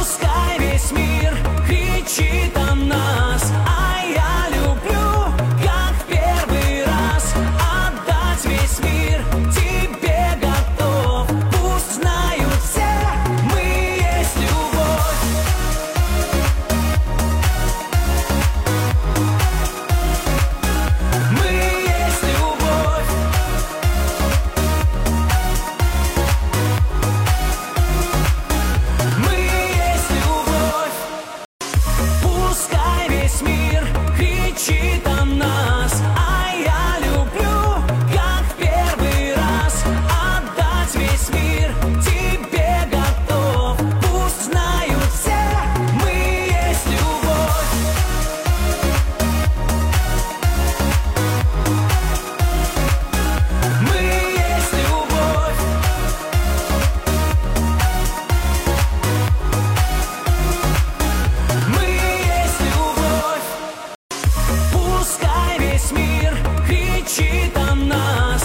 Пускай весь мир кричит о нас, а я люблю, как в первый раз, отдать весь мир тебе готов. Пусть знают все, мы есть любовь. Мы есть любовь. Мы есть любовь. Пускай весь мир кричит о нас, а я люблю, как в первый раз, отдать весь мир тебе готов. Пусть знают все, мы есть любовь. Мы есть любовь. Мы есть любовь. Пускай весь мир кричит о нас.